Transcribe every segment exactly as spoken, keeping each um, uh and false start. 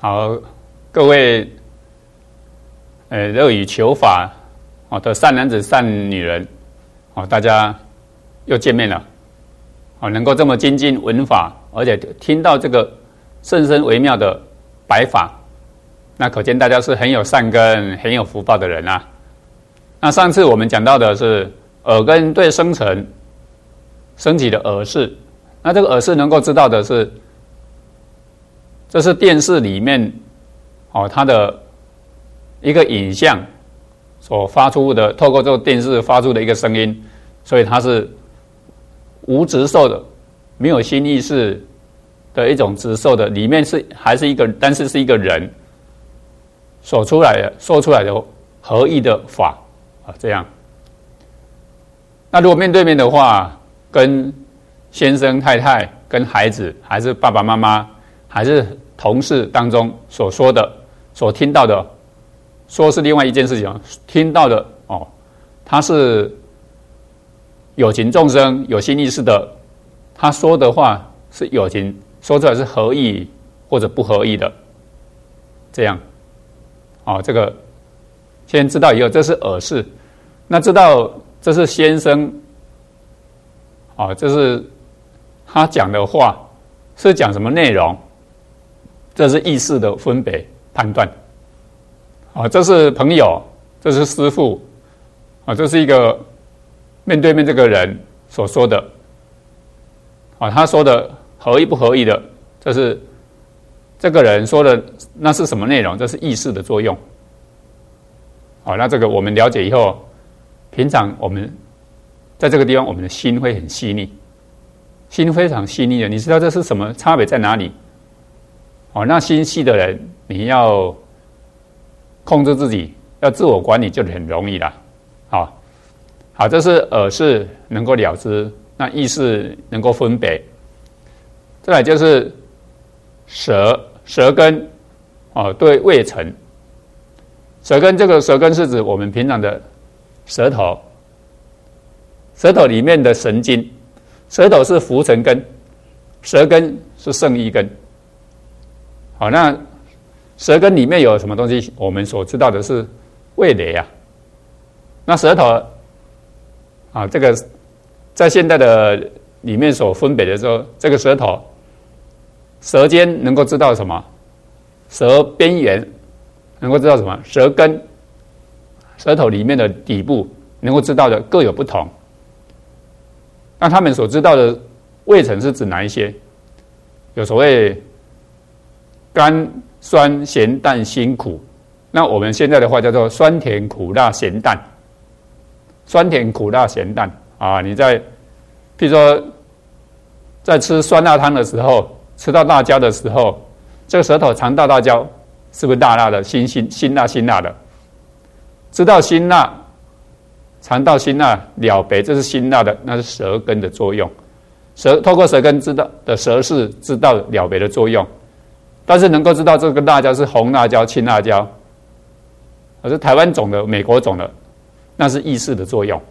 好，各位，呃，乐于求法哦的善男子、善女人，哦，大家又见面了，哦，能够这么精进闻法，而且听到这个甚深微妙的白法，那可见大家是很有善根、很有福报的人啊。那上次我们讲到的是耳根对生成升起的耳识，那这个耳识能够知道的是，这是电视里面哦它的一个影像所发出的，透过这个电视发出的一个声音，所以它是无执受的，没有心意识的一种执受的，里面是还是一个，但是是一个人所出来的说出来的合意的法啊，这样。那如果面对面的话，跟先生太太、跟孩子，还是爸爸妈妈，还是同事当中所说的、所听到的，说是另外一件事情，听到的哦，他是有情众生、有心意识的，他说的话是有情，说出来是合意或者不合意的，这样。哦，这个先知道以后，这是耳识，那知道这是先生，哦，这是他讲的话是讲什么内容，这是意识的分别判断。哦，这是朋友，这是师父，哦，这是一个面对面这个人所说的，哦，他说的合意不合意的，这是这个人说的，那是什么内容？这是意识的作用。好，那这个我们了解以后，平常我们在这个地方，我们的心会很细腻，心非常细腻的。你知道这是什么？差别在哪里？哦，那心细的人，你要控制自己，要自我管理就很容易啦。好，好，这是耳识能够了知，那意识能够分别。再来就是舌，舌根，哦，对味尘。舌根，这个舌根是指我们平常的舌头，舌头里面的神经，舌头是浮尘根，舌根是胜意根。好，那舌根里面有什么东西？我们所知道的是味蕾啊。那舌头啊，这个在现代的里面所分别的时候，这个舌头，舌尖能够知道什么？舌边缘能够知道什么？舌根，舌头里面的底部能够知道的各有不同。那他们所知道的味尘是指哪一些？有所谓甘、酸、咸、淡、辛、苦。那我们现在的话叫做酸甜苦辣咸淡。酸甜苦辣咸淡啊，你在譬如说在吃酸辣汤的时候，吃到辣椒的时候，这个舌头尝到辣椒，是不是辣辣的、辛辛辛辣辛辣的？知道辛辣，尝到辛辣了别，这是辛辣的，那是舌根的作用。舌透过舌根知道的舌识知道了别的作用，但是能够知道这个辣椒是红辣椒、青辣椒，而是台湾种的、美国种的，那是意识的作用。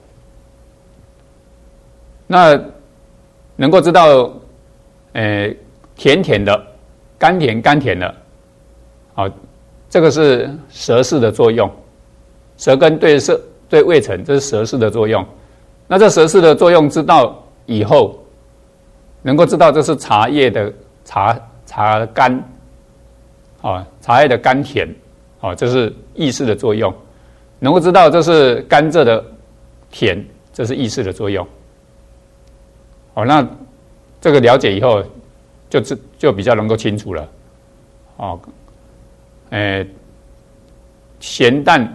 那能够知道，呃，甜甜的、甘甜甘甜的。好，这个是舌识的作用，舌根对舌对味尘，这是舌识的作用。那这舌识的作用知道以后，能够知道这是茶叶的茶茶甘，啊，茶叶的甘甜，啊，这是意识的作用。能够知道这是甘蔗的甜，这是意识的作用。好，那这个了解以后，就就比较能够清楚了，哦。呃，咸淡、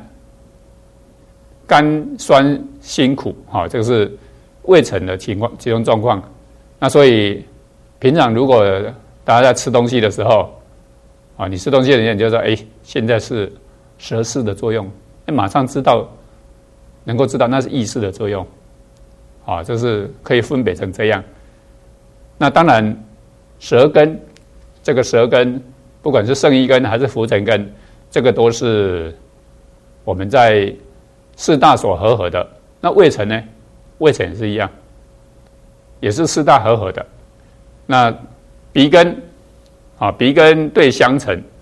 甘酸辛苦，哈、哦，这个是味尘的情况，其中状况。那所以平常如果大家在吃东西的时候，啊，你吃东西的人你就说，哎，现在是舌识的作用，哎，马上知道，能够知道那是意识的作用，啊，这是可以分别成这样。那当然，舌根，这个舌根。不管是胜意根还是浮尘根，这个都是我们在四大所合合的。那味尘呢？味尘也是一样，也是四大合合的。那鼻根啊，鼻根对香尘，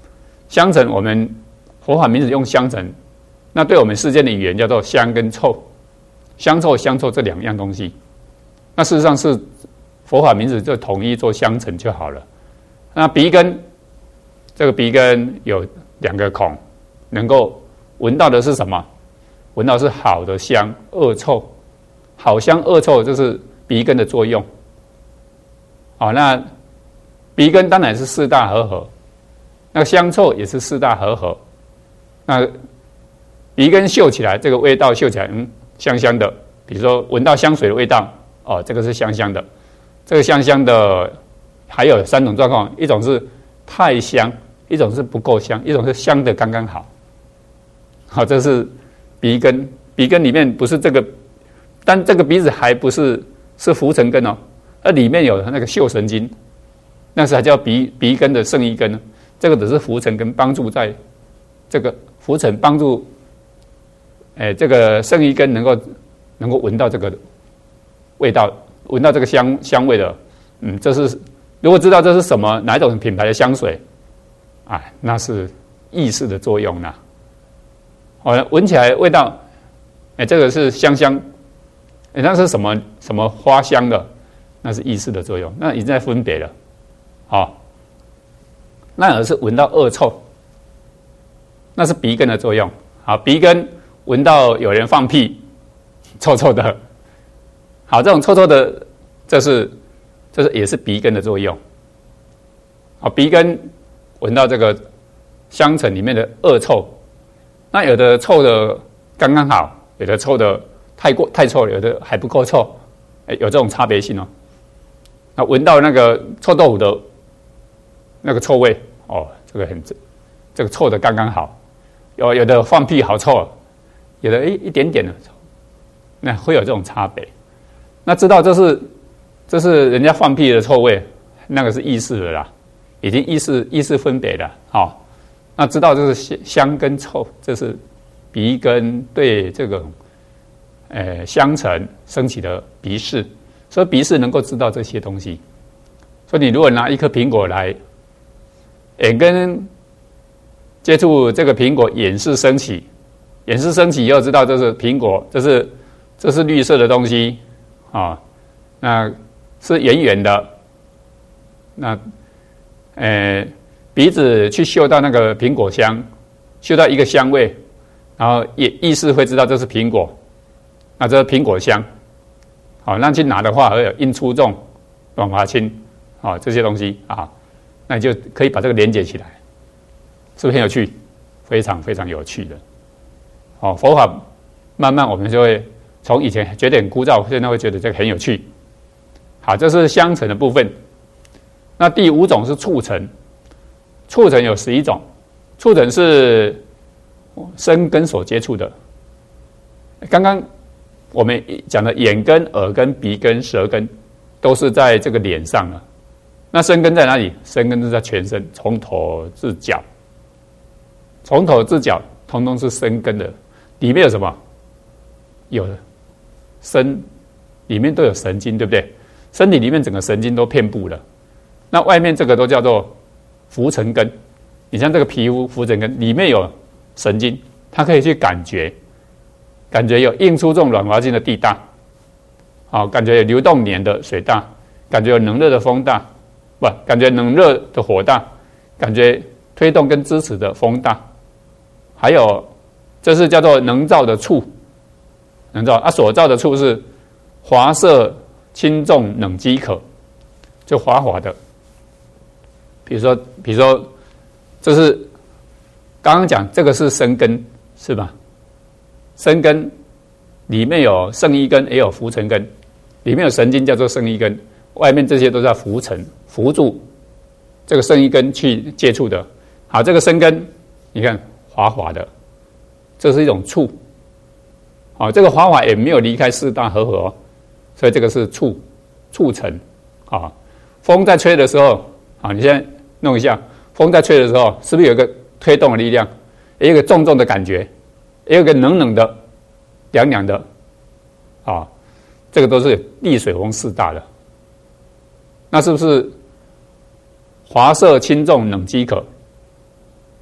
香尘我们佛法名字用香尘，那对我们世间的语言叫做香跟臭，香臭香臭这两样东西，那事实上是佛法名字就统一做香尘就好了。那鼻根，这个鼻根有两个孔，能够闻到的是什么？闻到是好的香，恶臭，好香恶臭，这是鼻根的作用。好，那鼻根当然是四大和合，那个香臭也是四大和合。那鼻根嗅起来，这个味道嗅起来，嗯，香香的。比如说闻到香水的味道，哦，这个是香香的。这个香香的还有三种状况，一种是太香，一种是不够香，一种是香的刚刚好。好，这是鼻根，鼻根里面不是这个，但这个鼻子还不是是浮尘根哦，那里面有那个嗅神经，那是还叫鼻鼻根的胜一根呢。这个只是浮尘根，帮助在这个浮尘帮助，哎，这个胜一根能够能够闻到这个味道，闻到这个香香味的，嗯，这是如果知道这是什么哪一种品牌的香水，哎，那是意识的作用呢。哦，闻起来味道，哎，这个是香香，哎，那是什么什么花香的？那是意识的作用，那已经在分别了。好、哦，那而是闻到恶臭，那是鼻根的作用。好，鼻根闻到有人放屁，臭臭的。好，这种臭臭的，这是这是也是鼻根的作用。好，鼻根闻到这个香尘里面的恶臭。那有的臭的刚刚好，有的臭的太过太臭了，有的还不够臭，哎，有这种差别性哦。那闻到那个臭豆腐的那个臭味，哦，这个很这个臭的刚刚好。有有的放屁好臭，有的一一点点的臭，那会有这种差别。那知道这是这是人家放屁的臭味，那个是意识的啦，已经意识意识分别了，好、哦。那知道这是香跟臭，这是鼻根对这个呃香尘升起的鼻识，所以鼻识能够知道这些东西。所以你如果拿一颗苹果来，眼根接触这个苹果，眼识升起，眼识升起以后知道这是苹果，这是这是绿色的东西啊、哦，那是圆圆的，那呃。鼻子去嗅到那个苹果香，嗅到一个香味，然后也意识会知道这是苹果，那这是苹果香。好，那去拿的话，还有阴粗重、软滑轻，啊，这些东西啊，那你就可以把这个连接起来，是不是很有趣？非常非常有趣的。好，佛法慢慢我们就会从以前觉得很枯燥，现在会觉得这个很有趣。好，这是香尘的部分。那第五种是触尘。触尘有十一种，触尘是身根所接触的。刚刚我们讲的眼根、耳根、鼻根、舌根，都是在这个脸上了。那身根在哪里？身根是在全身，从头至脚，从头至脚，通通是身根的。里面有什么？有身，里面都有神经，对不对？身体里面整个神经都遍布了。那外面这个都叫做浮尘根，你像这个皮肤浮尘根里面有神经，它可以去感觉，感觉有硬粗重软滑筋的地大，好，感觉有流动黏的水大，感觉有能热的风大，不，感觉能热的火大，感觉推动跟支持的风大，还有这是叫做能燥的触，能燥啊，所燥的触是滑涩、轻重、冷饥渴，就滑滑的。比如说，比如说，这是刚刚讲这个是身根，是吧？身根里面有胜一根，也有浮尘根，里面有神经叫做胜一根，外面这些都叫浮尘，浮住这个胜一根去接触的。好，这个身根你看滑滑的，这是一种触。好，这个滑滑也没有离开四大和合哦，所以这个是触触尘。啊，风在吹的时候，好，你现在弄一下，风在吹的时候，是不是有一个推动的力量？也有一个重重的感觉，也有一个冷冷的、凉凉的，啊，这个都是地水风四大的。那是不是滑涩、轻重、冷饥渴？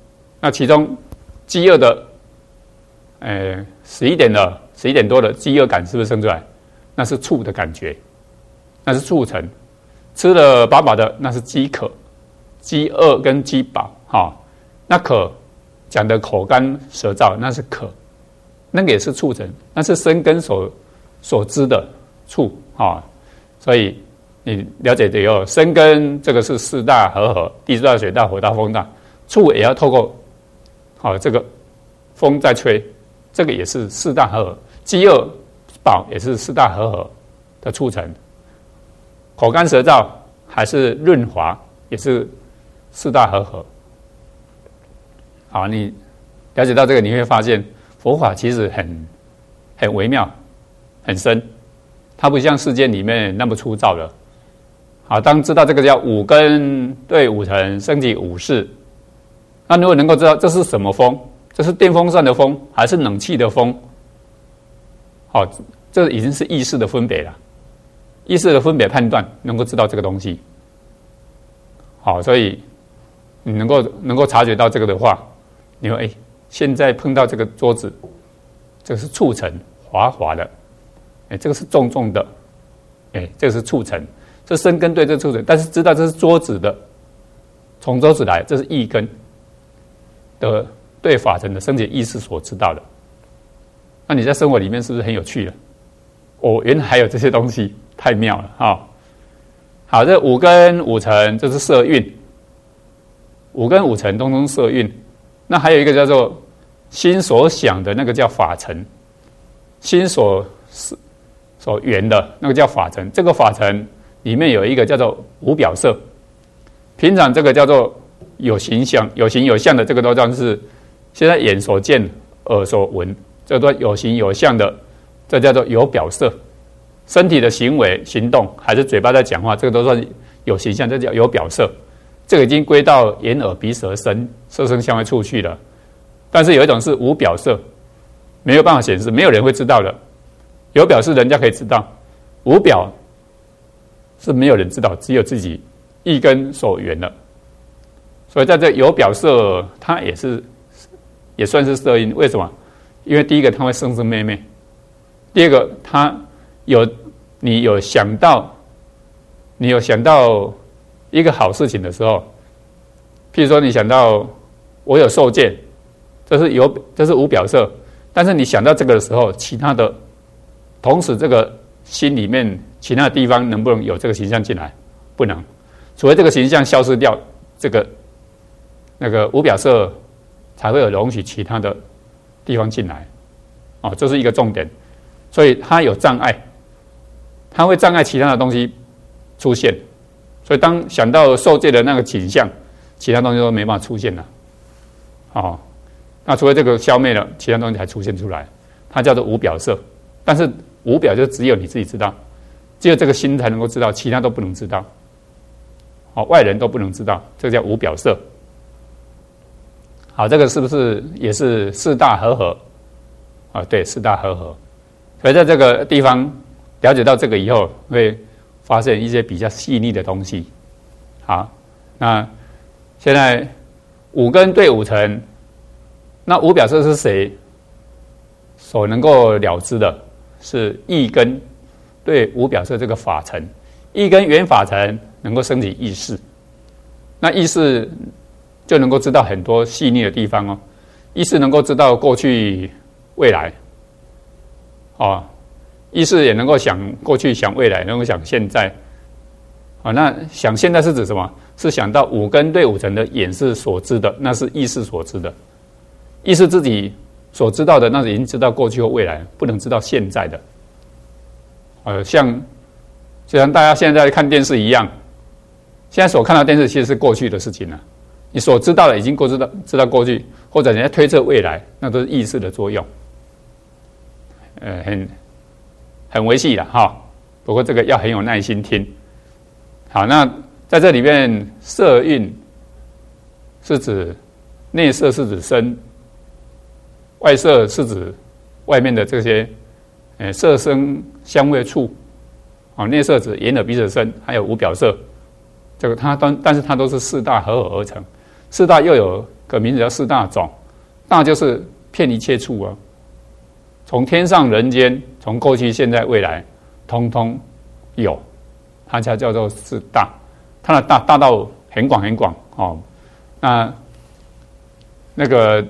那其中饥饿的，呃，十一点的十一点多的饥饿感是不是生出来？那是触的感觉，那是促成。吃了饱饱的，那是饥渴、饥饿跟饥饱。哈、哦，那渴讲的口干舌燥，那是渴，那个也是促成，那是生根所所知的触。哈、哦，所以你了解的有生根，这个是四大和合，地大、水大、火大、风大，触也要透过好、哦、这个风在吹，这个也是四大和合，饥饿饱也是四大和合的促成。口干舌燥还是润滑，也是四大和合。好，你了解到这个，你会发现佛法其实很很微妙、很深，它不像世间里面那么粗糙了。好，当知道这个叫五根对五尘升起五识，那如果能够知道这是什么风，这是电风扇的风还是冷气的风，好，这已经是意识的分别了。意识的分别判断，能够知道这个东西。好，所以你能够能够察觉到这个的话，你说，哎，现在碰到这个桌子，这个是触尘，滑滑的，哎，这个是重重的，哎，这个是触尘，这生根对这触尘，但是知道这是桌子的，从桌子来，这是意根的对法尘的升起意识所知道的。那你在生活里面是不是很有趣了？哦，原来还有这些东西。太妙了哈、哦！好，这五根五尘，这是色蕴。五根五尘通通色蕴。那还有一个叫做心所想的那个叫法尘，心所所缘的那个叫法尘。这个法尘里面有一个叫做无表色。平常这个叫做有形象、有形有相的，这个都叫是现在眼所见、耳所闻，这都有形有相的，这叫做有表色。身体的行为、行动，还是嘴巴在讲话，这个都算有形象，这叫有表色。这个已经归到眼、耳、鼻、舌、身、色、声、香、味、触去了。但是有一种是无表色，没有办法显示，没有人会知道的。有表是人家可以知道，无表是没有人知道，只有自己意根所缘了。所以在这有表色，它也是也算是色因。为什么？因为第一个它会生生灭灭，第二个它有你有想到，你有想到一个好事情的时候，譬如说你想到我有受戒，这是有这是无表色，但是你想到这个的时候，其他的同时这个心里面其他的地方能不能有这个形象进来？不能，除非这个形象消失掉，这个那个无表色才会有容许其他的地方进来。哦，这是一个重点，所以它有障碍。它会障碍其他的东西出现，所以当想到受戒的那个景象，其他东西都没办法出现了。哦，那除非这个消灭了，其他东西才出现出来，它叫做无表色。但是无表就只有你自己知道，只有这个心才能够知道，其他都不能知道。哦，外人都不能知道，这个叫无表色。好，这个是不是也是四大和合？啊，对，四大和合。所以在这个地方了解到这个以后，会发现一些比较细腻的东西。好，那现在五根对五尘，那无表色是谁所能够了知的？是意根对无表色这个法尘，意根缘法尘能够升起意识，那意识就能够知道很多细腻的地方哦。意识能够知道过去、未来，哦。意识也能够想过去、想未来，能够想现在。好，那想现在是指什么？是想到五根对五尘的眼是所知的，那是意识所知的。意识自己所知道的，那是已经知道过去或未来，不能知道现在的。呃，像就像大家现在看电视一样，现在所看到的电视其实是过去的事情了。你所知道的已经过知道知道过去，或者人家推测未来，那都是意识的作用。呃，很。很微细了哈，不过这个要很有耐心听。好，那在这里面，色蕴是指内色，是指身；外色是指外面的这些，呃，色声香味触。啊，内色指眼耳鼻舌身，还有无表色。这个它但但是它都是四大合合而成，四大又有个名字叫四大种。大就是遍一切处啊，从天上人间，从过去、现在、未来，通通有，它才叫做四大。它的大大到很广很广哦。那那个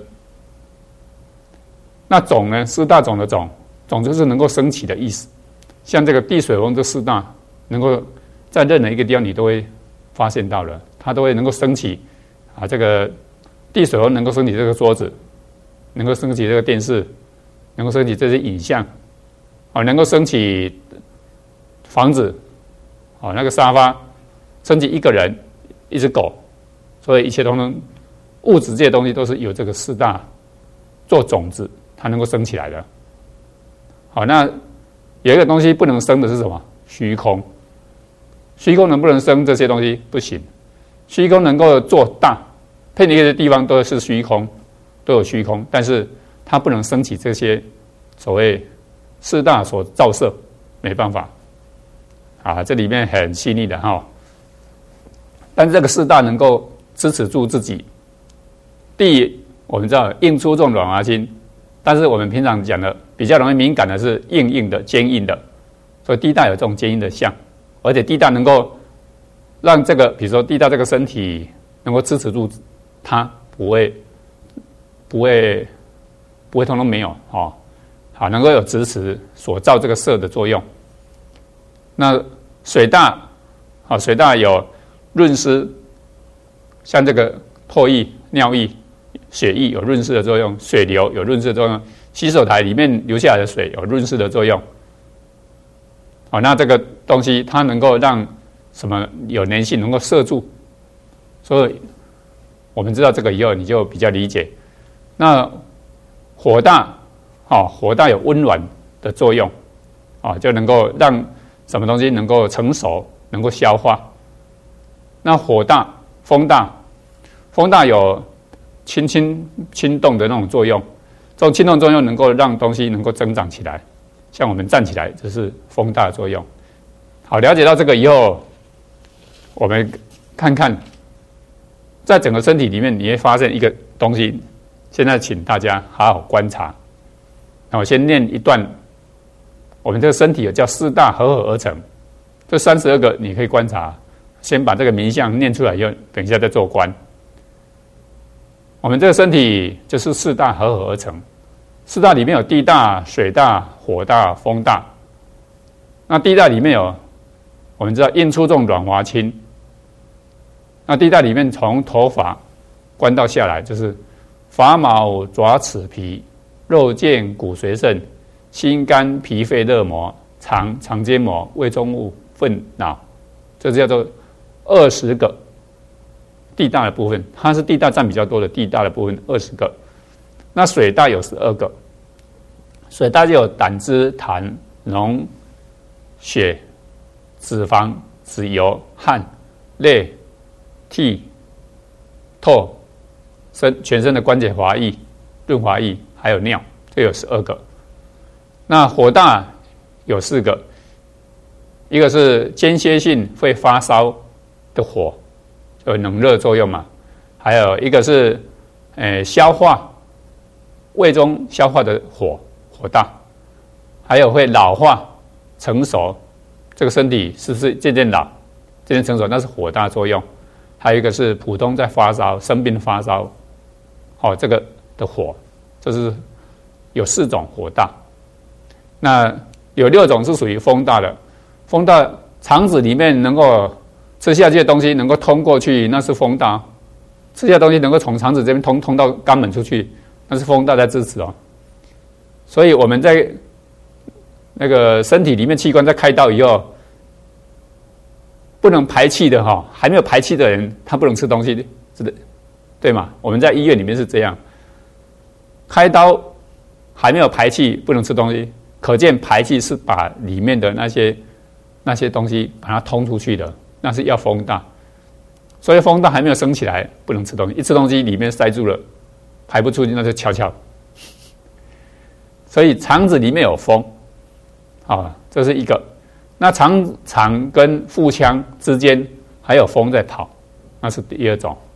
那种呢？四大种的种，种就是能够升起的意思。像这个地水风这四大，能够在任何一个地方你都会发现到了，它都会能够升起啊。这个地水风能够升起这个桌子，能够升起这个电视，能够升起这些影像，啊，能够升起房子，啊，那个沙发，升起一个人，一只狗，所以一切通通物质这些东西都是有这个四大做种子，它能够升起来的。好，那有一个东西不能生的是什么？虚空。虚空能不能生这些东西？不行。虚空能够做大，遍一个地方都是虚空，都有虚空，但是它不能升起这些所谓四大所照射，没办法。啊，这里面很细腻的哈。但是这个四大能够支持住自己。第一，我们知道硬粗重软滑轻，但是我们平常讲的比较容易敏感的是硬硬的、坚硬的，所以地大有这种坚硬的相，而且地大能够让这个，比如说地大这个身体能够支持住它，不会不会不会通通没有哦，好，能够有支持所造这个色的作用。那水大，好，水大有润湿，像这个唾液、尿液、血液有润湿的作用，水流有润湿的作用，洗手台里面流下来的水有润湿的作用。好，那这个东西它能够让什么有粘性，能够摄住，所以我们知道这个以后你就比较理解。那火大，哦，火大有温暖的作用，啊，就能够让什么东西能够成熟，能够消化。那火大、风大，风大有轻轻轻动的那种作用，这种轻动作用能够让东西能够增长起来，像我们站起来，这是风大的作用。好，了解到这个以后，我们看看，在整个身体里面，你会发现一个东西。现在请大家好好观察。那我先念一段，我们这个身体有叫四大合合而成，这三十二个你可以观察。先把这个名相念出来以后，等一下再做观。我们这个身体就是四大合合而成，四大里面有地大、水大、火大、风大。那地大里面有，我们知道硬粗重软滑轻。那地大里面从头发观到下来，就是发毛、爪、齿、皮、肉腱、骨髓、肾、心、肝、脾、肺、热膜、肠、肠间膜、胃中物、粪、脑，这叫做二十个地大的部分。它是地大占比较多的地大的部分，二十个。那水大有十二个，水大就有胆汁、痰、脓、血、脂肪、脂油、汗、泪、涕、唾、身全身的关节滑液、润滑液，还有尿，这有十二个。那火大有四个，一个是间歇性会发烧的火，有冷热作用嘛，还有一个是呃消化胃中消化的火，火大，还有会老化成熟，这个身体是不是渐渐老渐渐成熟，那是火大作用。还有一个是普通在发烧生病发烧，哦，这个的火，这是有四种火大。那有六种是属于风大的，风大肠子里面能够吃下去的东西能够通过去，那是风大；吃下的东西能够从肠子这边通通到肛门出去，那是风大在支持哦。所以我们在那个身体里面器官在开刀以后，不能排气的哈，还没有排气的人，他不能吃东西，是的，对吗？我们在医院里面是这样，开刀还没有排气，不能吃东西，可见排气是把里面的那些那些东西把它通出去的，那是要风大。所以风大还没有升起来，不能吃东西，一吃东西里面塞住了，排不出去，那就翘翘。所以肠子里面有风，啊，这是一个。那肠肠跟腹腔之间还有风在跑，那是第二种。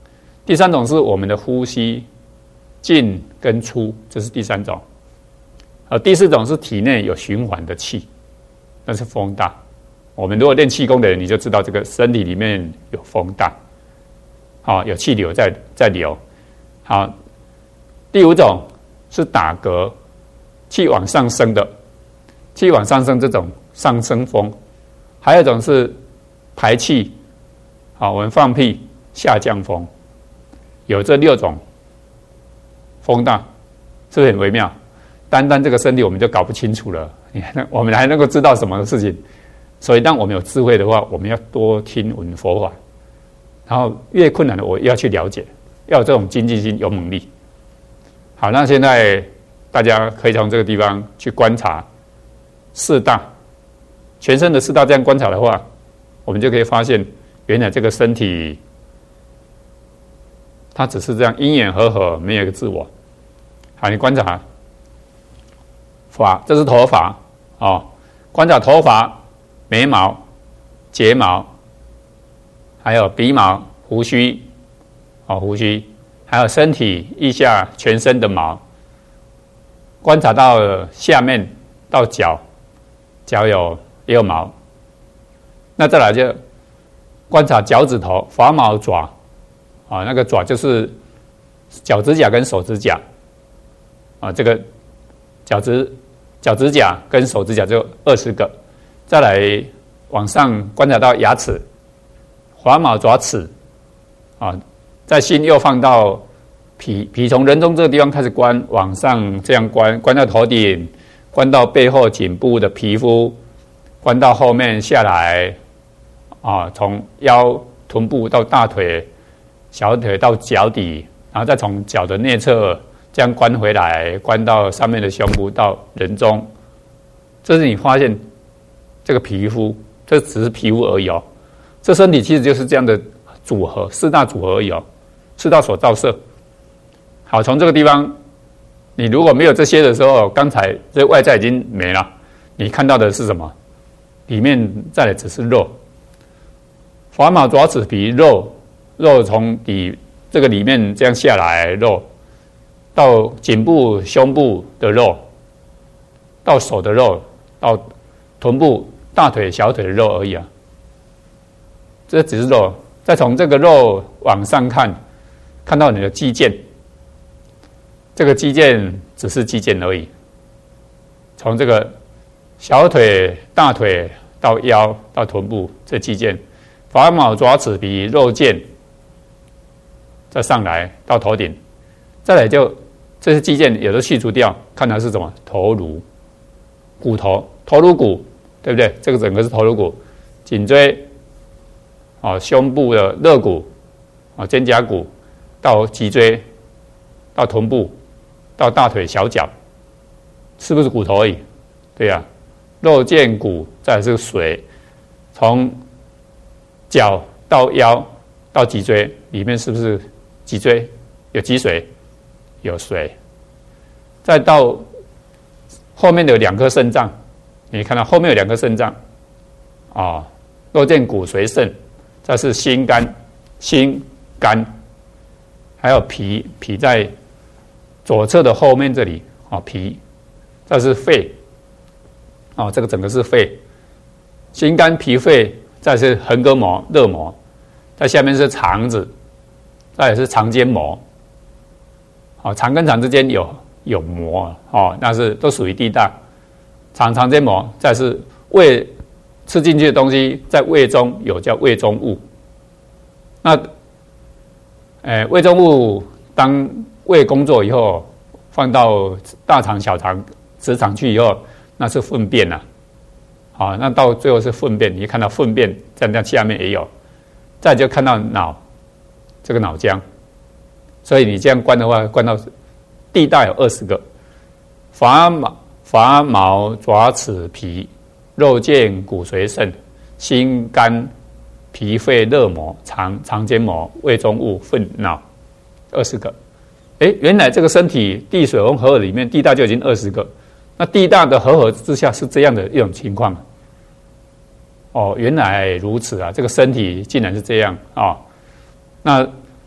第三种是我们的呼吸进跟出，这是第三种。而第四种是体内有循环的气，那是风大。我们如果练气功的人，你就知道这个身体里面有风大，好，有气流在在流。好，第五种是打嗝，气往上升的，气往上升这种上升风。还有一种是排气，好，我们放屁下降风。有这六种风大，是不是很微妙？单单这个身体我们就搞不清楚了，我们还能够知道什么事情？所以当我们有智慧的话，我们要多听闻佛法，然后越困难的我要去了解，要有这种精进心、勇猛力。好，那现在大家可以从这个地方去观察四大，全身的四大这样观察的话，我们就可以发现，原来这个身体它只是这样因缘和合，没有一个自我。好，你观察发，这是头发哦，观察头发、眉毛、睫毛，还有鼻毛、胡须，哦，胡须，还有身体腋下全身的毛，观察到下面到脚，脚有也有毛。那再来就观察脚趾头、发毛、爪，啊，那个爪就是脚指甲跟手指甲，啊，这个脚趾脚指甲跟手指甲就二十个。再来往上观察到牙齿、滑毛、爪齿，啊，在心又放到脾，脾从人中这个地方开始观，往上这样观，观到头顶，观到背后颈部的皮肤，观到后面下来，啊，从腰、臀部到大腿、小腿到脚底，然后再从脚的内侧这样观回来，观到上面的胸部到人中。这是你发现这个皮肤，这只是皮肤而已哦。这身体其实就是这样的组合，四大组合而已哦，四大所照射。好，从这个地方，你如果没有这些的时候，刚才这外在已经没了，你看到的是什么？里面再来只是肉，滑毛、爪齿、皮肉，肉从底这个里面这样下来，肉到颈部、胸部的肉，到手的肉，到臀部、大腿、小腿的肉而已啊。这只是肉，再从这个肉往上看，看到你的肌腱，这个肌腱只是肌腱而已。从这个小腿、大腿到腰到臀部，这肌腱，发毛、爪齿、皮肉腱，再上来到头顶，再来就这些肌腱有的去除掉，看它是什么？头颅、骨头、头颅骨，对不对？这个整个是头颅骨，颈椎。哦，胸部的肋骨，哦，肩胛骨，到脊椎，到臀部，到大腿、小脚，是不是骨头而已？对呀、啊，肉腱骨，再来是髓，从脚到腰到脊椎，里面是不是脊椎有脊髓？有髓，再到后面的两颗肾脏，你看到后面有两颗肾脏，啊、哦，肉腱骨髓肾。这是心肝，心肝，还有脾，脾在左侧的后面这里，哦，脾，这是肺，哦，这个整个是肺，心肝脾肺，再是横膈膜、肋膜，在下面是肠子，再也是肠间膜，哦，肠跟肠之间有有膜，哦，那是都属于地大，肠肠间膜，再是胃。吃进去的东西在胃中有叫胃中物，那，呃，胃中物当胃工作以后，放到大肠、小肠、直肠去以后，那是粪便呐、啊，好，那到最后是粪便，你看到粪便在那下面也有，再就看到脑，这个脑浆，所以你这样观的话，观到地大有二十个，发毛、发毛、爪齿、皮。肉腱、骨髓、肾、心、肝、脾、肺、肋膜、肠、肠间膜、胃中物、粪、脑，二十个。哎，原来这个身体地水风合合里面，地大就已经二十个。那地大的合合之下是这样的一种情况。哦，原来如此啊！这个身体竟然是这样啊、哦！那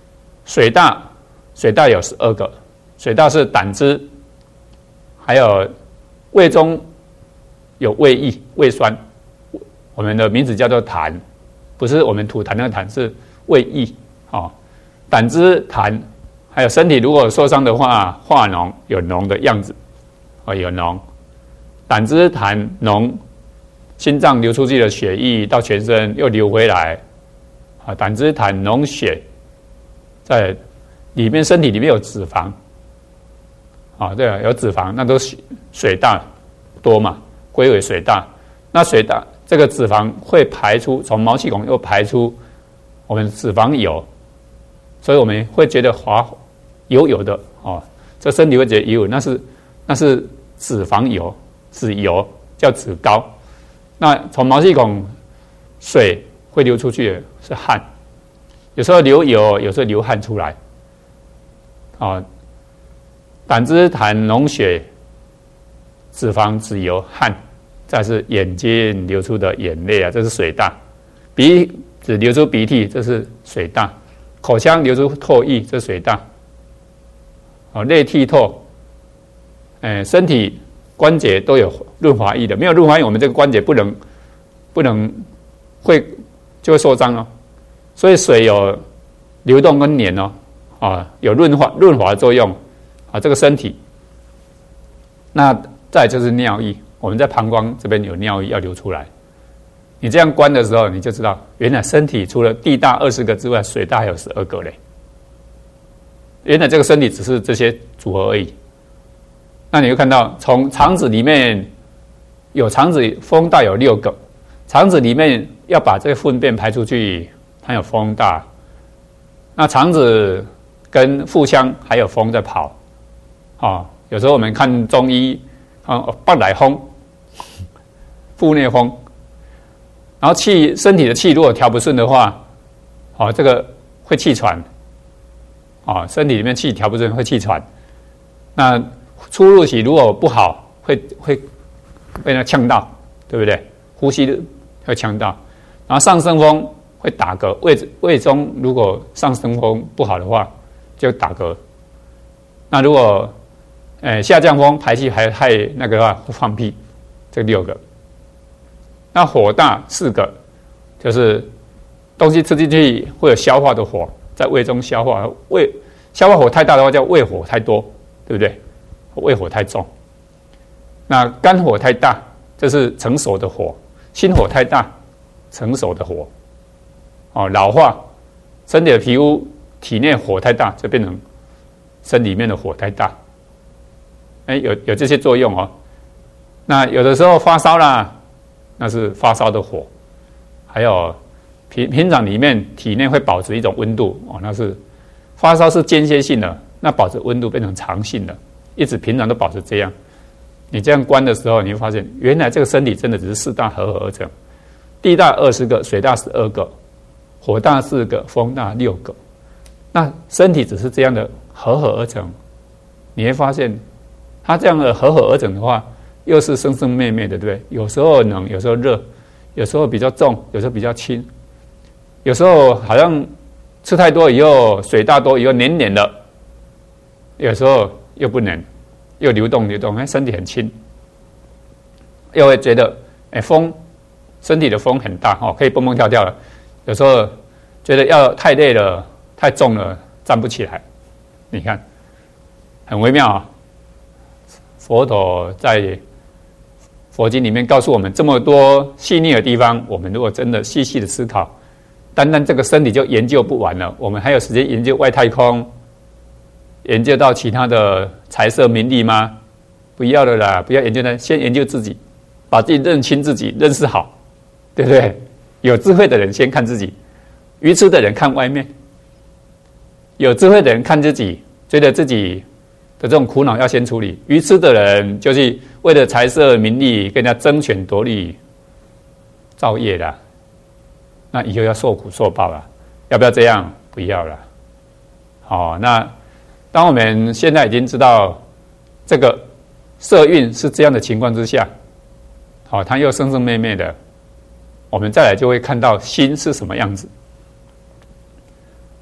水大，水大有十二个，水大是胆汁，还有胃中有胃液、胃酸，我们的名字叫做痰，不是我们吐痰那个痰，是胃液哦。胆汁、痰，还有身体如果受伤的话，化脓有脓的样子，哦有脓，胆汁、痰、脓，心脏流出去的血液到全身又流回来，啊胆汁、痰、脓、血，在里面身体里面有脂肪，啊对啊有脂肪，那都是水大多嘛，归为水大。那水大这个脂肪会排出，从毛细孔又排出我们脂肪油，所以我们会觉得滑油油的哦，这身体会觉得油，那是那是脂肪油，脂油叫脂膏。那从毛细孔水会流出去的是汗，有时候流油，有时候流汗出来。哦，胆汁、痰、脓、血、脂肪、脂油、汗，再是眼睛流出的眼泪啊，这是水大；鼻子流出鼻涕，这是水大；口腔流出唾液，这是水大。哦，泪涕唾，哎，身体关节都有润滑液的，没有润滑液，我们这个关节不能不能会就会受伤哦。所以水有流动跟黏哦，啊，有润滑润滑的作用啊，这个身体。那再就是尿液，我们在膀胱这边有尿液要流出来。你这样观的时候，你就知道，原来身体除了地大二十个之外，水大还有十二个嘞。原来这个身体只是这些组合而已。那你会看到，从肠子里面有肠子风大有六个，肠子里面要把这个粪便排出去，它有风大。那肠子跟腹腔还有风在跑，哦，有时候我们看中医，啊，半来风，腹内风，然后气身体的气如果调不顺的话，哦，这个会气喘。哦，身体里面气调不顺会气喘，那出入息如果不好，会会被那呛到，对不对？呼吸会呛到，然后上升风会打嗝，胃胃中如果上升风不好的话，就打嗝。那如果呃下降风排气还太那个的话，会放屁，这六个。那火大四个，就是东西吃进去会有消化的火。在胃中消化，胃消化火太大的话叫胃火太多，对不对？胃火太重。那肝火太大，这是成熟的火；心火太大，成熟的火。哦，老化，身体的皮肤体内火太大，就变成身里面的火太大。哎，有有这些作用哦。那有的时候发烧啦，那是发烧的火，还有。平平常里面体内会保持一种温度哦，那是发烧是间歇性的，那保持温度变成长性的，一直平常都保持这样。你这样观的时候，你会发现原来这个身体真的只是四大合合而成，地大二十个，水大十二个，火大四个，风大六个。那身体只是这样的合合而成，你会发现它这样的合合而成的话，又是生生灭灭的，对不对？有时候冷，有时候热，有时候比较重，有时候比较轻。有时候好像吃太多以后，水大多以后黏黏的，有时候又不黏，又流动流动，哎，身体很轻，又会觉得哎风，身体的风很大哦，可以蹦蹦跳跳的。有时候觉得要太累了，太重了，站不起来。你看，很微妙啊。佛陀在佛经里面告诉我们这么多细腻的地方，我们如果真的细细的思考。单单这个身体就研究不完了，我们还有时间研究外太空，研究到其他的财色名利吗？不要了啦，不要研究那，先研究自己，把自己认清自己，认识好，对不对？有智慧的人先看自己，愚痴的人看外面，有智慧的人看自己，觉得自己的这种苦恼要先处理。愚痴的人就是为了财色名利跟人家争权夺利，造业啦。那以后要受苦受报了，要不要这样？不要了。好，那当我们现在已经知道这个色蕴是这样的情况之下，好，它又生生灭灭的，我们再来就会看到心是什么样子。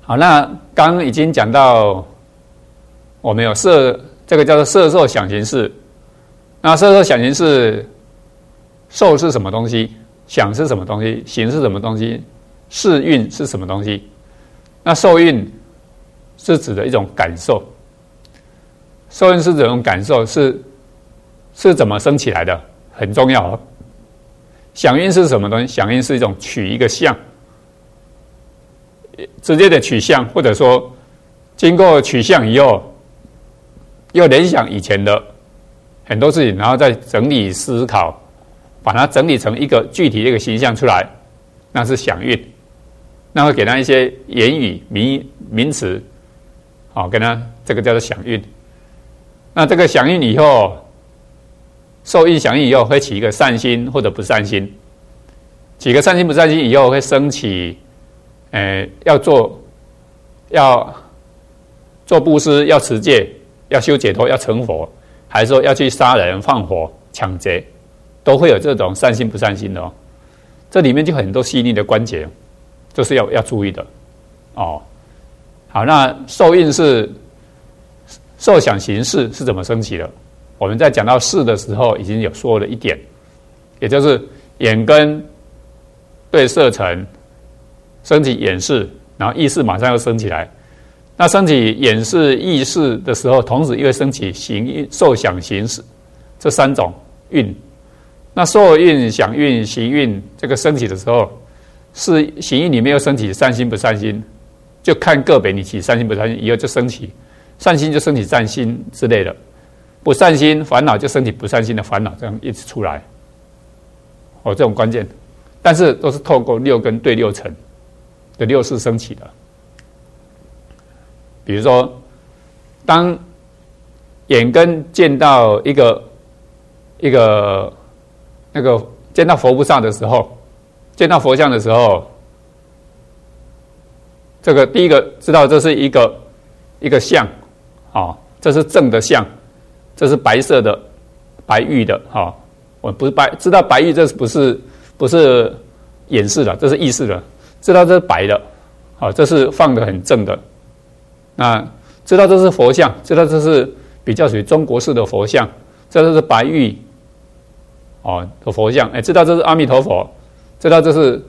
好，那刚刚已经讲到，我们有色，这个叫做色受想行识。那色受想行识，受是什么东西？想是什么东西？行是什么东西？识蕴是什么东西？那受蕴是指的一种感受，受蕴是这种感受是是怎么生起来的？很重要哦。想蕴是什么东西？想蕴是一种取一个相。直接的取相，或者说经过取相以后，又联想以前的很多事情，然后再整理思考，把它整理成一个具体的一个形象出来，那是想蕴。那会给他一些言语名名词，好，跟他这个叫做想蕴。那这个想蕴以后，受蕴想蕴以后，会起一个善心或者不善心，起个善心不善心以后，会升起。呃，要做，要做布施，要持戒，要修解脱，要成佛，还是说要去杀人、放火、抢劫，都会有这种善心不善心的哦。这里面就很多细腻的关节，这是要要注意的哦。好，那受蕴是受想行识是怎么升起的？我们在讲到识的时候，已经有说了一点，也就是眼根对色尘。升起眼识，然后意识马上又升起来。那升起眼识、意识的时候，同时又会升起行蕴、受想行识这三种蕴。那受蕴、想蕴、行蕴这个升起的时候，是行蕴里面又升起善心不善心，就看个别你起善心不善心，以后就升起善心就升起善心之类的，不善心烦恼就升起不善心的烦恼，这样一直出来。哦，这种关键，但是都是透过六根对六尘的六识升起的。比如说，当眼根见到一个一个那个见到佛菩萨的时候，见到佛像的时候，这个第一个知道这是一个一个相，哦，这是正的相，这是白色的白玉的，哦，我不是白知道白玉，这不是不是眼识的，这是意识的。知道这是白的，好，这是放得很正的。那知道这是佛像，知道这是比较属于中国式的佛像，知道这是白玉，哦的佛像，哎，知道这是阿弥陀佛，知道这是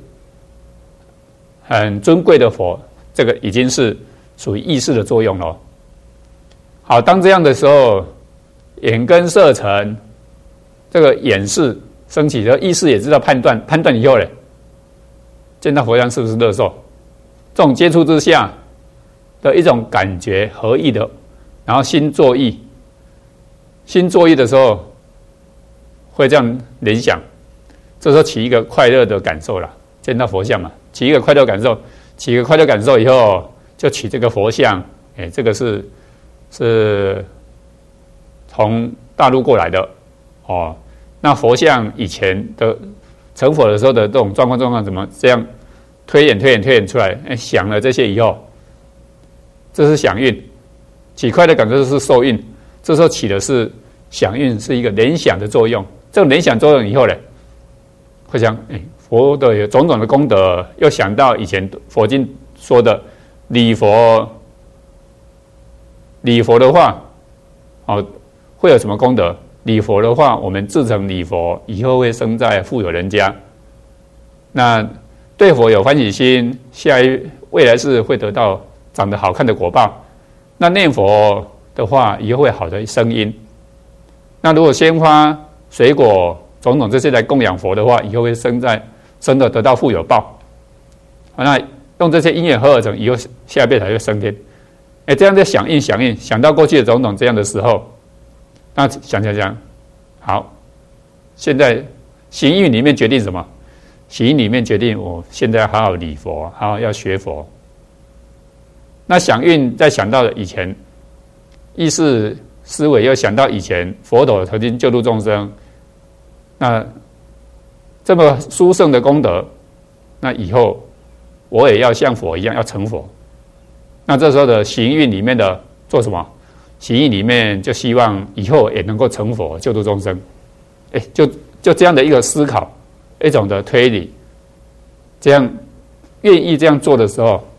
很尊贵的佛，这个已经是属于意识的作用了。好，当这样的时候，眼根色尘，这个眼识升起的意识也知道判断，判断以后嘞。见到佛像是不是乐受？这种接触之下的一种感觉合意的，然后心作意，心作意的时候会这样联想，这时候起一个快乐的感受了。见到佛像嘛，起一个快乐感受，起一个快乐感受以后，就起这个佛像，哎，这个是是从大陆过来的哦。那佛像以前的。成佛的时候的这种状况状况怎么这样推演推演推演出来？哎，想了这些以后，这是想蕴，起快的感受是受蕴，这时候起的是想蕴，是一个联想的作用。这种联想作用以后呢，会想，哎，佛的有种种的功德，又想到以前佛经说的礼佛，礼佛的话，哦，会有什么功德？礼佛的话，我们自成礼佛，以后会生在富有人家。那对佛有欢喜心，下一未来是会得到长得好看的果报。那念佛的话，以后会好的声音。那如果鲜花、水果种种这些来供养佛的话，以后会生在生的得到富有报。那用这些因缘合而成，以后下一辈才会升天。哎，这样的响应响应，想到过去的种种这样的时候。那想想想，好，现在行蕴里面决定什么？行蕴里面决定我现在好好礼佛，好好要学佛。那想蕴再想到了以前，意识思维又想到以前佛陀曾经救度众生，那这么殊胜的功德，那以后我也要像佛一样要成佛。那这时候的行蕴里面的做什么？行蕴里面就希望以后也能够成佛，救度众生，哎，就就这样的一个思考，一种的推理，这样愿意这样做的时候，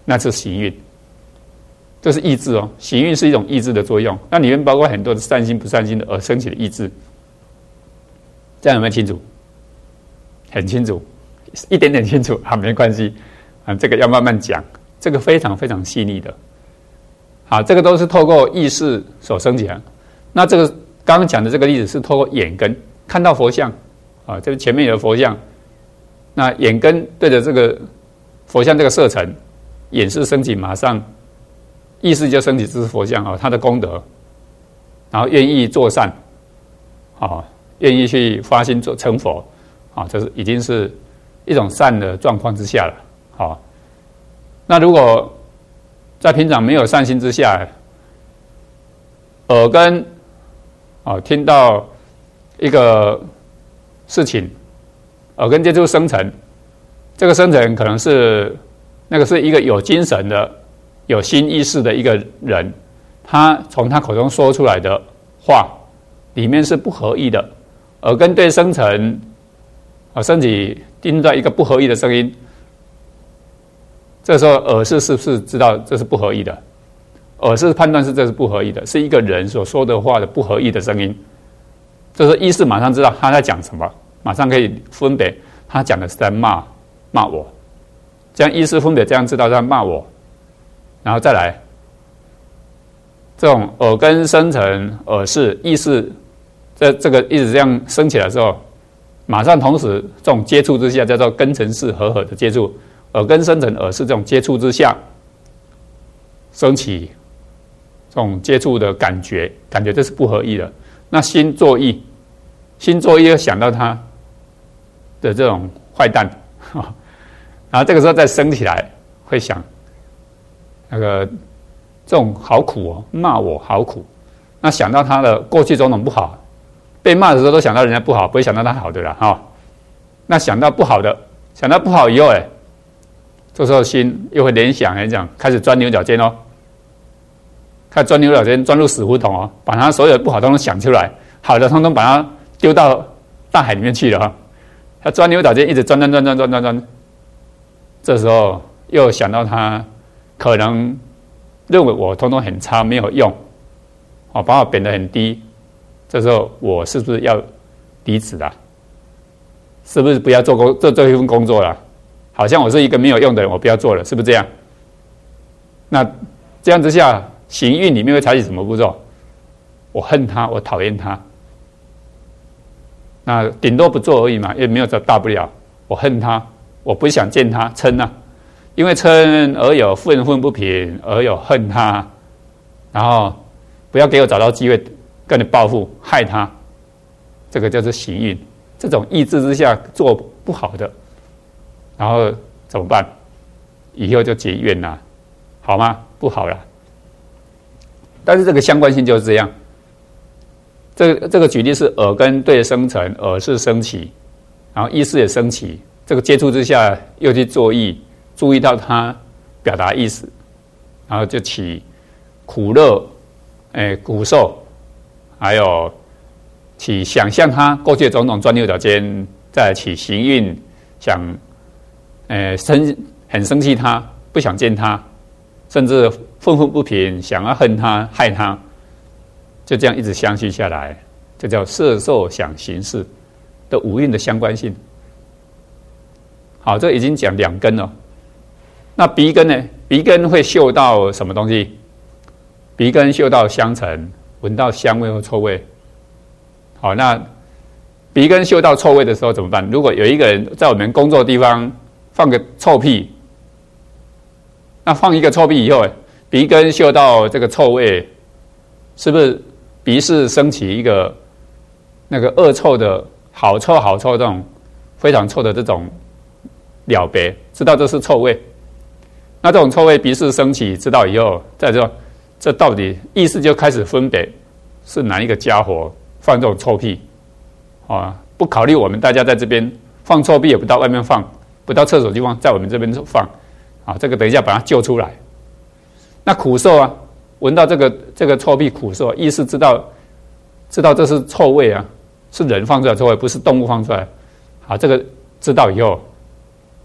那是行运，这是意志哦。行运是一种意志的作用，那里面包括很多的善心不善心的而升起的意志。这样有没有清楚？很清楚，一点点清楚啊，没关系啊，这个要慢慢讲，这个非常非常细腻的。好，这个都是透过意识所升起来。那这个刚刚讲的这个例子是透过眼根看到佛像啊，这个前面有佛像，那眼根对着这个佛像这个色尘，眼识升起，马上意识就升起，这是佛像啊，他的功德，然后愿意做善，啊，愿意去发心做成佛，啊，这是已经是一种善的状况之下了，好，那如果在平常没有善心之下，耳根啊听到一个事情，耳根接触生尘，这个生尘可能是那个是一个有精神的、有心意识的一个人，他从他口中说出来的话里面是不合意的，耳根对生尘啊身体听到一个不合意的声音，这时候耳识是不是知道这是不合意的？耳识判断是这是不合意的，是一个人所说的话的不合意的声音。这时候意识马上知道他在讲什么，马上可以分别他讲的是在骂骂我，这样意识分别这样知道在骂我，然后再来这种耳根生成耳识意识，在这个一直这样升起来之后，马上同时这种接触之下叫做根尘识合合的接触，耳根生成耳识这种接触之下升起这种接触的感觉，感觉这是不合意的。那心作意，心作意又想到他的这种坏蛋，然后这个时候再升起来，会想那个这种好苦哦，骂我好苦。那想到他的过去种种不好，被骂的时候都想到人家不好，不会想到他好的啦，哈。那想到不好的，想到不好以后，哎，这时候心又会联想来讲，开始钻牛角尖哦。开始钻牛角尖，钻入死胡同哦，把他所有的不好通通想出来，好的通通把它丢到大海里面去了哈。他钻牛角尖，一直钻钻钻钻钻钻钻，这时候又想到他可能认为我通通很差，没有用，哦，把我贬得很低。这时候我是不是要离职了？是不是不要做工做这一份工作了？好像我是一个没有用的人，我不要做了，是不是这样？那这样之下，行运里面会采取什么步骤？我恨他，我讨厌他。那顶多不做而已嘛，也没有这大不了。我恨他，我不想见他，嗔啊，因为嗔而有愤愤不平，而有恨他，然后不要给我找到机会跟你报复，害他，这个就是行运。这种意志之下做不好的，然后怎么办？以后就结怨啦，好吗？不好啦。但是这个相关性就是这样。这个这个举例是耳根对生成，耳识升起，然后意识也升起，这个接触之下又去作意，注意到他表达意思，然后就起苦乐，哎，苦受，还有起想象他过去的种种钻牛角尖，再起行运，想，哎，生很生气他，不想见他，甚至愤愤不平，想要恨他、害他。就这样一直相续下来，这叫色受想行识的五蕴的相关性。好，这已经讲两根了。那鼻根呢？鼻根会嗅到什么东西？鼻根嗅到香尘，闻到香味或臭味。好，那鼻根嗅到臭味的时候怎么办？如果有一个人在我们工作的地方放个臭屁，那放一个臭屁以后，鼻根嗅到这个臭味，是不是鼻识升起一个那个恶臭的好臭好臭这种非常臭的这种了别，知道这是臭味。那这种臭味鼻识升起，知道以后，再说这到底意识就开始分别是哪一个家伙放这种臭屁啊？不考虑我们大家在这边放臭屁也不到外面放，不到厕所地方，在我们这边放啊，这个等一下把它救出来。那苦受啊，闻到这个这个臭屁苦受，意识知道知道这是臭味啊，是人放出来的臭味，不是动物放出来。好，这个知道以后，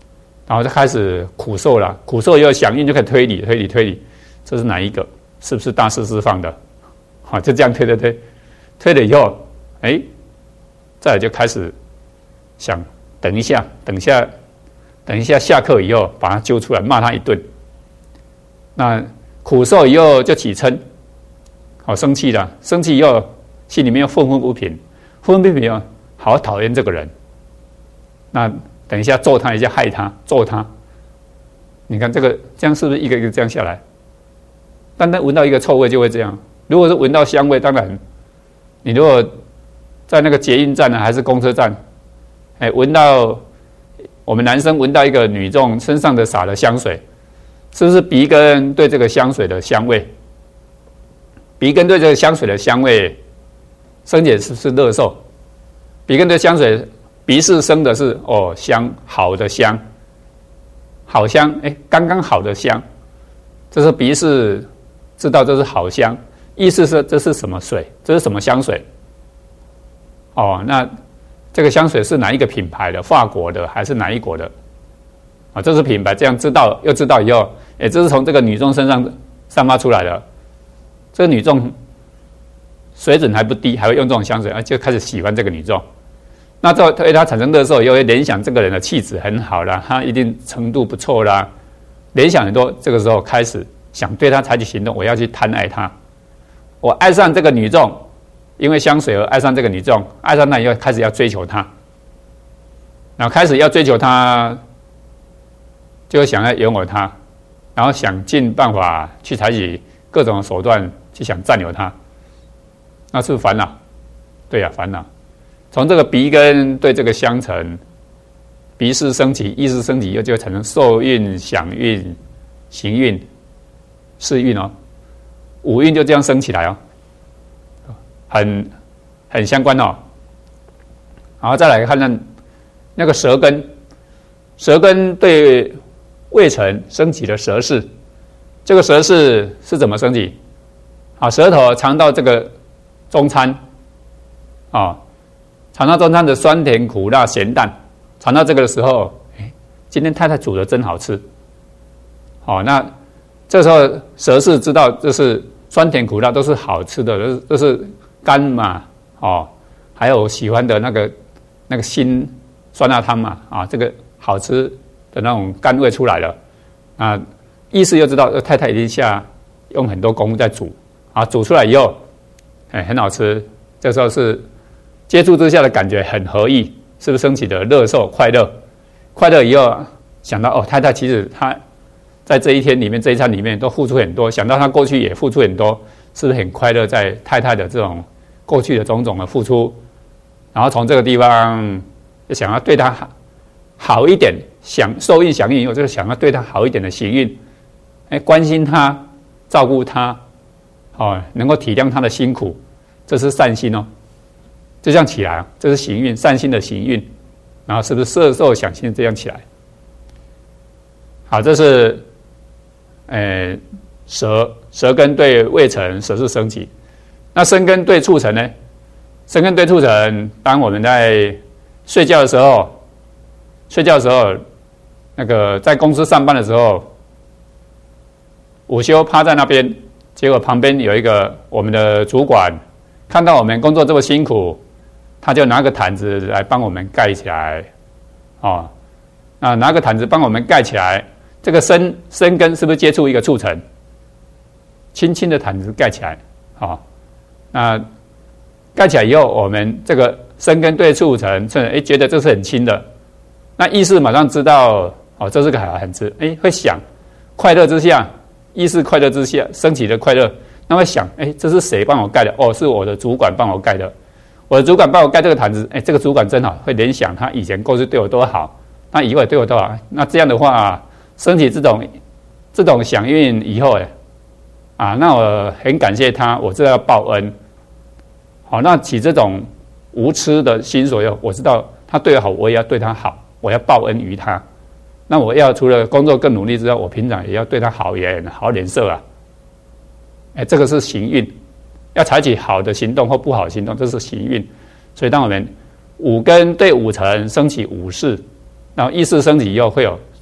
然后就开始苦受了，苦受以后响应就可以推理推理推理，这是哪一个？是不是大师释放的？好，就这样推推推，推了以后，哎，再来就开始想，等一下，等一下，等一下下课以后把他揪出来骂他一顿。那苦受以后就起嗔，好生气了，生气以后心里面又愤愤不平，愤愤不平，好讨厌这个人。那等一下揍他一下，害他，揍他。你看这个这样是不是一个一个这样下来？单单闻到一个臭味就会这样。如果是闻到香味，当然，你如果在那个捷运站呢，还是公车站，哎，闻到我们男生闻到一个女众身上的洒的香水，是不是鼻根对这个香水的香味，鼻根对这个香水的香味生起是不是乐受？鼻根对香水，鼻是生的是哦香，好的香，好香，哎，刚刚好的香，这是鼻是知道这是好香，意思是这是什么水？这是什么香水？哦，那这个香水是哪一个品牌的？法国的还是哪一国的？啊，这是品牌，这样知道又知道以后，哎，这是从这个女众身上散发出来的。这个女众水准还不低，还会用这种香水，啊，就开始喜欢这个女众。那这对他产生乐受，又会联想这个人的气质很好啦，他一定程度不错啦，联想很多。这个时候开始想对他采取行动，我要去贪爱他，我爱上这个女众，因为香水而爱上这个女众，爱上她以后开始要追求她，然后开始要追求她，就会想要拥有她，然后想尽办法去采取各种手段去想占有她，那是不是烦恼？对呀、啊，烦恼。从这个鼻根对这个香尘，鼻识升起，意识升起，又就会产生受运、想运、行运、识运哦，五运就这样升起来哦，很很相关哦。然后再来看看那个舌根，舌根对未成升起的舌识，这个舌识是怎么升起？啊，舌头尝到这个中餐，啊。尝到中餐的酸甜苦辣咸淡，尝到这个的时候，哎，今天太太煮的真好吃。好、哦，那这时候舌识知道这是酸甜苦辣都是好吃的，都是都是甘嘛，哦，还有喜欢的那个那个辛酸辣汤嘛，啊，这个好吃的那种甘味出来了。啊，意识又知道太太已经下用很多功夫在煮，啊，煮出来以后，哎，很好吃。这时候是。接触之下的感觉很合意，是不是升起的乐受快乐？快乐以后想到哦，太太其实她在这一天里面这一餐里面都付出很多，想到她过去也付出很多，是不是很快乐在太太的这种过去的种种的付出？然后从这个地方就想要对她好一点，想受益响应以后，就是想要对她好一点的行运，哎，关心她，照顾她，哦，能够体谅她的辛苦，这是善心哦。就这样起来，这是行运，善心的行运，然后是不是色受想行这样起来？好，这是，呃，舌舌根对未成，舌是升起。那身根对促成呢？身根对促成，当我们在睡觉的时候，睡觉的时候，那个在公司上班的时候，午休趴在那边，结果旁边有一个我们的主管，看到我们工作这么辛苦。他就拿个毯子来帮我们盖起来，哦，那拿个毯子帮我们盖起来，这个身身根是不是接触一个促成？轻轻的毯子盖起来，哦，那盖起来以后，我们这个身根对促成，哎，觉得这是很轻的，那意识马上知道，哦，这是个很值，哎，会想快乐之下，意识快乐之下升起的快乐，那会想，哎，这是谁帮我盖的？哦，是我的主管帮我盖的。我的主管帮我盖这个毯子，哎，这个主管真好，会联想他以前过去对我多好，那以后也对我多好。那这样的话，升起这种这种响应以后，哎，啊，那我很感谢他，我知道要报恩。好，那起这种无痴的心所以我知道他对我好，我也要对他好，我要报恩于他。那我要除了工作更努力之外，我平常也要对他好言好脸色啊。哎，这个是行运。要采取好的行动或不好的行动，这是行运。所以当我们五根对五尘升起五识，然后意识升起以后会有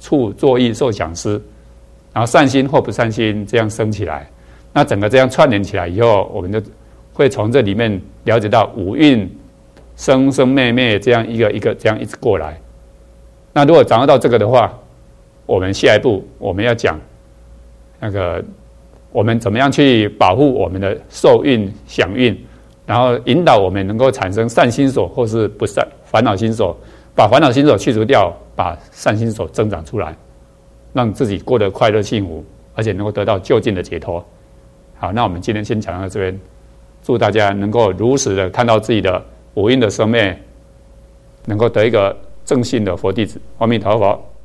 处作意受想思，然后善心或不善心这样生起来，那整个这样串联起来以后，我们就会从这里面了解到五蕴生生灭灭这样一个一个这样一直过来。那如果掌握到这个的话，我们下一步我们要讲那个我们怎么样去保护我们的受蕴想蕴，然后引导我们能够产生善心所或是不善烦恼心所，把烦恼心所去除掉，把善心所增长出来，让自己过得快乐幸福，而且能够得到究竟的解脱。好，那我们今天先讲到这边，祝大家能够如实的看到自己的五蕴的生灭，能够得一个正信的佛弟子。阿弥陀佛。